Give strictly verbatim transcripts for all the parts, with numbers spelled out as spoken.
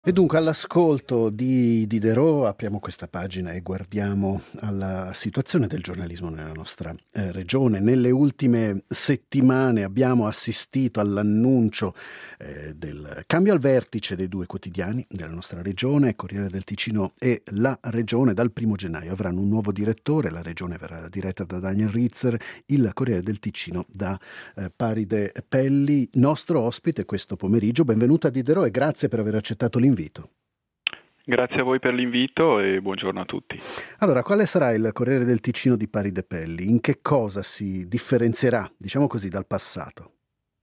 E dunque all'ascolto di Diderot apriamo questa pagina e guardiamo alla situazione del giornalismo nella nostra eh, regione. Nelle ultime settimane abbiamo assistito all'annuncio eh, del cambio al vertice dei due quotidiani della nostra regione, Corriere del Ticino e La Regione. Dal primo gennaio avranno un nuovo direttore, La Regione verrà diretta da Daniel Ritzer, il Corriere del Ticino da eh, Paride Pelli, nostro ospite questo pomeriggio. Benvenuto a Diderot e grazie per aver accettato l'invito. Grazie a voi per l'invito e buongiorno a tutti. Allora, quale sarà il Corriere del Ticino di Paride Pelli? In che cosa si differenzierà, diciamo così, dal passato?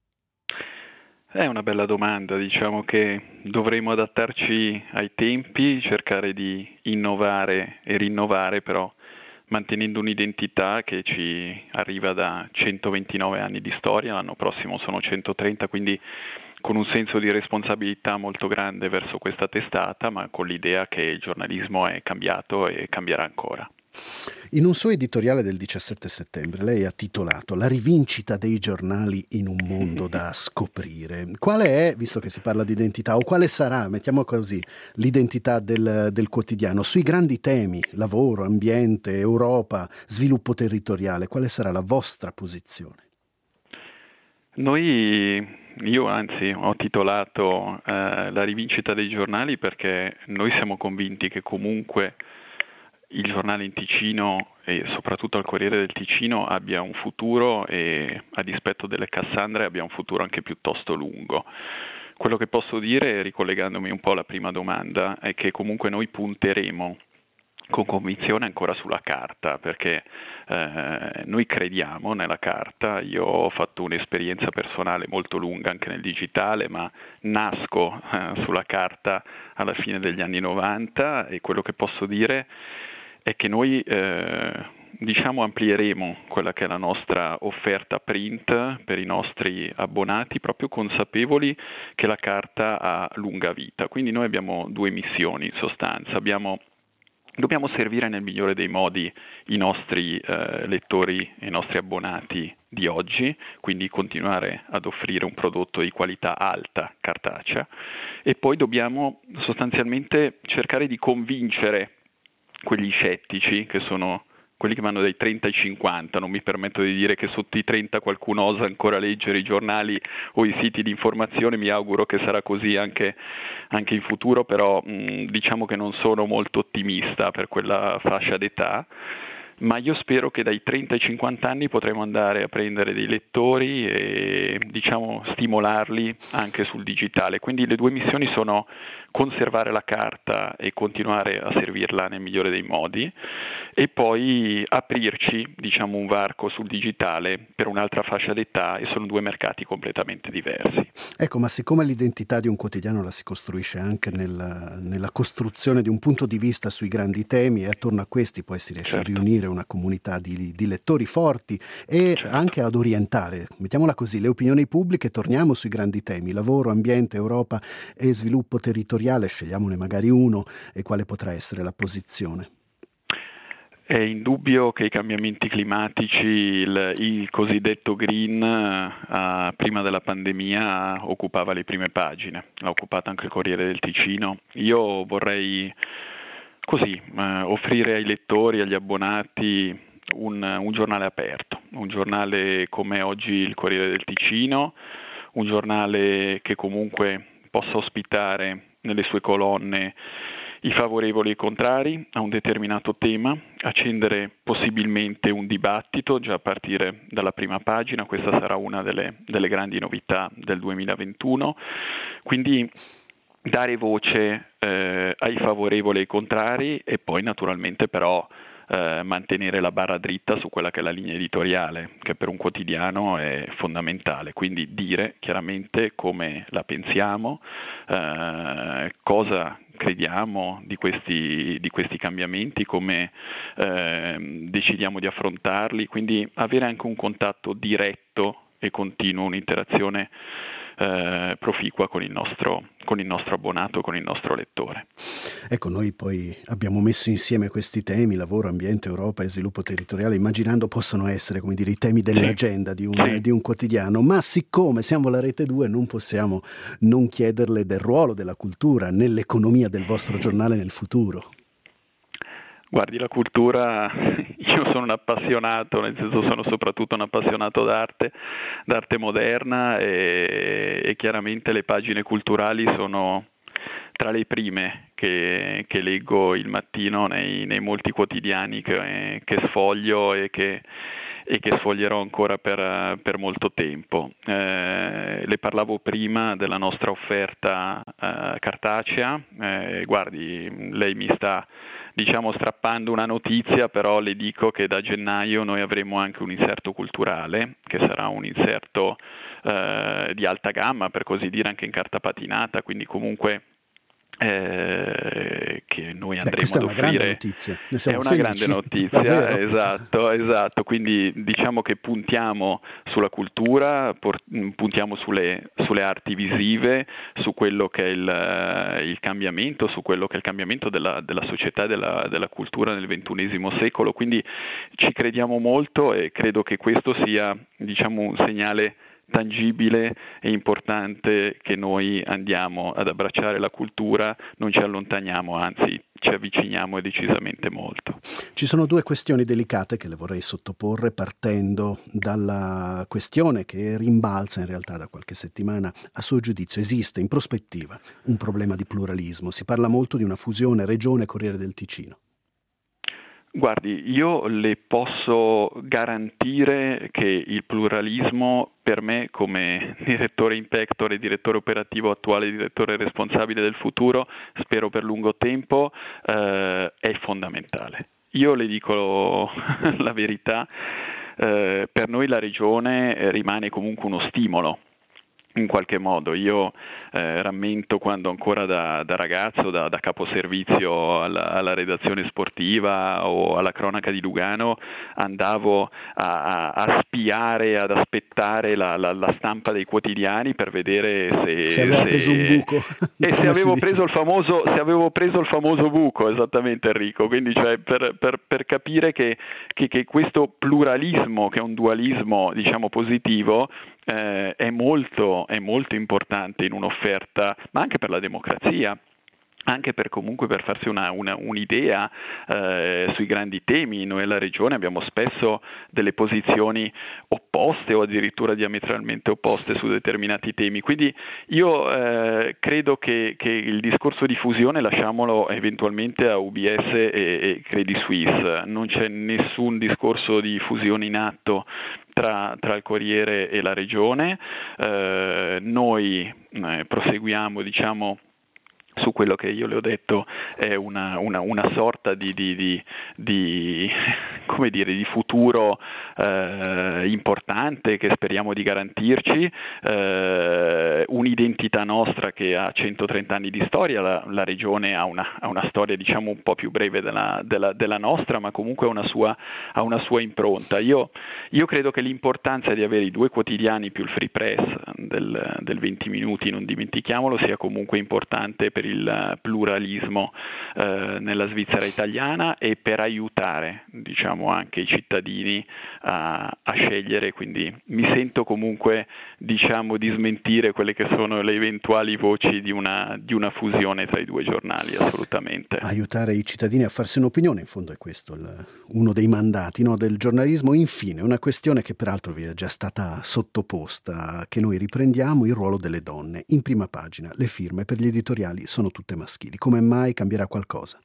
È una bella domanda, diciamo che dovremo adattarci ai tempi, cercare di innovare e rinnovare, però mantenendo un'identità che ci arriva da centoventinove anni di storia, l'anno prossimo sono centotrenta, quindi con un senso di responsabilità molto grande verso questa testata, ma con l'idea che il giornalismo è cambiato e cambierà ancora. In un suo editoriale del diciassette settembre lei ha titolato La rivincita dei giornali in un mondo da scoprire. Quale è, visto che si parla di identità, o quale sarà, mettiamo così, l'identità del, del quotidiano sui grandi temi, lavoro, ambiente, Europa, sviluppo territoriale? Quale sarà la vostra posizione? Noi, io anzi ho titolato eh, La rivincita dei giornali perché noi siamo convinti che comunque il giornale in Ticino e soprattutto il Corriere del Ticino abbia un futuro e a dispetto delle Cassandre abbia un futuro anche piuttosto lungo. Quello che posso dire, ricollegandomi un po' alla prima domanda, è che comunque noi punteremo con convinzione ancora sulla carta, perché eh, noi crediamo nella carta. Io ho fatto un'esperienza personale molto lunga anche nel digitale, ma nasco eh, sulla carta alla fine degli anni novanta e quello che posso dire è che noi eh, diciamo amplieremo quella che è la nostra offerta print per i nostri abbonati, proprio consapevoli che la carta ha lunga vita. Quindi noi abbiamo due missioni in sostanza. Abbiamo Dobbiamo servire nel migliore dei modi i nostri eh, lettori e i nostri abbonati di oggi, quindi continuare ad offrire un prodotto di qualità alta, cartacea, e poi dobbiamo sostanzialmente cercare di convincere quegli scettici che sono quelli che vanno dai trenta ai cinquanta, non mi permetto di dire che sotto i trenta qualcuno osa ancora leggere i giornali o i siti di informazione, mi auguro che sarà così anche, anche in futuro, però mh, diciamo che non sono molto ottimista per quella fascia d'età, ma io spero che dai trenta ai cinquanta anni potremo andare a prendere dei lettori e diciamo stimolarli anche sul digitale. Quindi le due missioni sono conservare la carta e continuare a servirla nel migliore dei modi e poi aprirci diciamo un varco sul digitale per un'altra fascia d'età, e sono due mercati completamente diversi. Ecco, ma siccome l'identità di un quotidiano la si costruisce anche nel, nella costruzione di un punto di vista sui grandi temi, e attorno a questi poi si riesce Certo. a riunire una comunità di, di lettori forti e Certo. anche ad orientare, mettiamola così, le opinioni pubbliche, torniamo sui grandi temi, lavoro, ambiente, Europa e sviluppo territoriale, scegliamone magari uno, e quale potrà essere la posizione? È indubbio che i cambiamenti climatici, il, il cosiddetto green, eh, prima della pandemia occupava le prime pagine, l'ha occupato anche il Corriere del Ticino. Io vorrei così eh, offrire ai lettori, agli abbonati un, un giornale aperto, un giornale come oggi il Corriere del Ticino, un giornale che comunque possa ospitare nelle sue colonne i favorevoli e i contrari a un determinato tema, accendere possibilmente un dibattito già a partire dalla prima pagina. Questa sarà una delle, delle grandi novità del duemilaventuno, quindi dare voce eh, ai favorevoli e ai contrari e poi naturalmente però eh, mantenere la barra dritta su quella che è la linea editoriale, che per un quotidiano è fondamentale, quindi dire chiaramente come la pensiamo, eh, cosa crediamo di questi, di questi cambiamenti, come eh, decidiamo di affrontarli, quindi avere anche un contatto diretto e continuo, un'interazione eh, proficua con il nostro, con il nostro abbonato, con il nostro lettore. Ecco, noi poi abbiamo messo insieme questi temi, lavoro, ambiente, Europa e sviluppo territoriale, immaginando possano essere, come dire, i temi dell'agenda di un, sì. di un quotidiano, ma siccome siamo la Rete due non possiamo non chiederle del ruolo della cultura nell'economia del vostro giornale nel futuro. Guardi, la cultura, io sono un appassionato, nel senso sono soprattutto un appassionato d'arte, d'arte moderna e, e chiaramente le pagine culturali sono tra le prime che, che leggo il mattino nei, nei molti quotidiani che, che sfoglio e che, e che sfoglierò ancora per, per molto tempo. Eh, le parlavo prima della nostra offerta eh, cartacea, eh, guardi, lei mi sta diciamo strappando una notizia, però le dico che da gennaio noi avremo anche un inserto culturale, che sarà un inserto eh, di alta gamma, per così dire, anche in carta patinata, quindi comunque Eh, che noi andremo Beh, ad offrire. È una grande notizia, esatto, esatto, quindi diciamo che puntiamo sulla cultura, puntiamo sulle, sulle arti visive, su quello che è il, il cambiamento, su quello che è il cambiamento della, della società e della, della cultura nel ventunesimo secolo, quindi ci crediamo molto e credo che questo sia, diciamo, un segnale tangibile e importante che noi andiamo ad abbracciare la cultura, non ci allontaniamo, anzi ci avviciniamo decisamente molto. Ci sono due questioni delicate che le vorrei sottoporre, partendo dalla questione che rimbalza in realtà da qualche settimana. A suo giudizio esiste in prospettiva un problema di pluralismo? Si parla molto di una fusione Regione-Corriere del Ticino. Guardi, io le posso garantire che il pluralismo per me come direttore in pectore, direttore operativo attuale, direttore responsabile del futuro, spero per lungo tempo, eh, è fondamentale. Io le dico la verità, eh, per noi la regione rimane comunque uno stimolo. In qualche modo, io eh, rammento quando ancora da, da ragazzo, da, da caposervizio alla, alla redazione sportiva o alla cronaca di Lugano, andavo a, a, a spiare, ad aspettare la, la, la stampa dei quotidiani per vedere se, se aveva se, preso un buco e se avevo preso il famoso se avevo preso il famoso buco, esattamente, Enrico. Quindi cioè per, per, per capire che, che, che questo pluralismo, che è un dualismo diciamo positivo, Eh, è molto, è molto importante in un'offerta, ma anche per la democrazia, anche per comunque per farsi una, una, un'idea eh, sui grandi temi. Noi alla Regione abbiamo spesso delle posizioni opposte o addirittura diametralmente opposte su determinati temi, quindi io eh, credo che, che il discorso di fusione lasciamolo eventualmente a U B S e, e Credit Suisse, non c'è nessun discorso di fusione in atto Tra, tra il Corriere e la Regione. Eh, noi eh, proseguiamo diciamo su quello che io le ho detto è una, una, una sorta di, di, di, di, come dire, di futuro eh, importante che speriamo di garantirci, eh, un'identità nostra che ha centotrenta anni di storia. La, la Regione ha una, ha una storia diciamo un po' più breve della, della, della nostra, ma comunque ha una sua, ha una sua impronta. Io, io credo che l'importanza di avere i due quotidiani più il free press del, del venti minuti, non dimentichiamolo, sia comunque importante per il pluralismo eh, nella Svizzera italiana e per aiutare diciamo anche i cittadini a, a scegliere, quindi mi sento comunque diciamo di smentire quelle che sono le eventuali voci di una, di una fusione tra i due giornali, assolutamente. Aiutare i cittadini a farsi un'opinione, in fondo è questo il, uno dei mandati no, del giornalismo. Infine una questione che peraltro vi è già stata sottoposta, che noi riprendiamo: il ruolo delle donne. In prima pagina le firme per gli editoriali sono tutte maschili. Come mai cambierà qualcosa?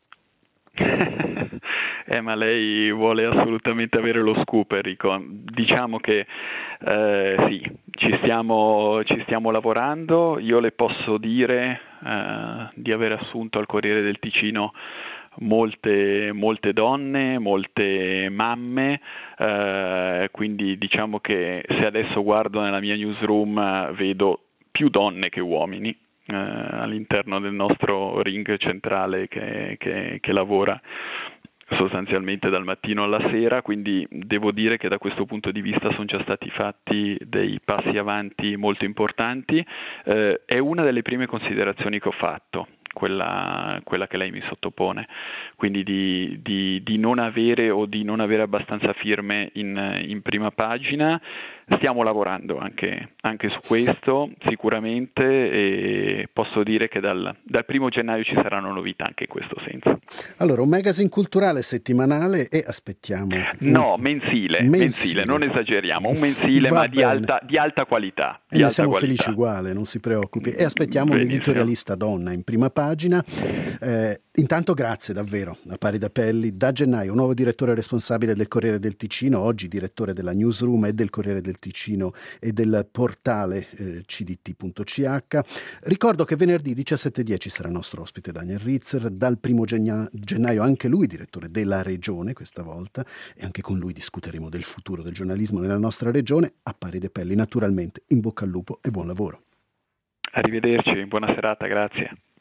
Eh, ma lei vuole assolutamente avere lo scoop, Enrico. Diciamo che eh, sì, ci stiamo, ci stiamo lavorando. Io le posso dire eh, di aver assunto al Corriere del Ticino molte, molte donne, molte mamme, eh, quindi diciamo che se adesso guardo nella mia newsroom vedo più donne che uomini eh, all'interno del nostro ring centrale che, che, che lavora sostanzialmente dal mattino alla sera, quindi devo dire che da questo punto di vista sono già stati fatti dei passi avanti molto importanti. Eh, è una delle prime considerazioni che ho fatto, quella, quella che lei mi sottopone, quindi di, di, di non avere o di non avere abbastanza firme in, in prima pagina. Stiamo lavorando anche, anche su questo sicuramente, e posso dire che dal, dal primo gennaio ci saranno novità anche in questo senso. Allora, un magazine culturale settimanale e aspettiamo... No, mensile, mensile, mensile non esageriamo, un mensile ma di alta, di alta qualità. Di e ne alta siamo qualità. felici uguale, non si preoccupi. E aspettiamo Benissimo. L'editorialista donna in prima pagina. Eh, intanto grazie davvero a Paride Pelli. Da gennaio nuovo direttore responsabile del Corriere del Ticino, oggi direttore della newsroom e del Corriere del Ticino e del portale eh, c d t punto c h. Ricordo che venerdì diciassette e dieci sarà nostro ospite Daniel Ritzer, dal primo gennaio anche lui direttore della regione questa volta, e anche con lui discuteremo del futuro del giornalismo nella nostra regione. A Paride Pelli naturalmente in bocca al lupo e buon lavoro. Arrivederci, buona serata, grazie.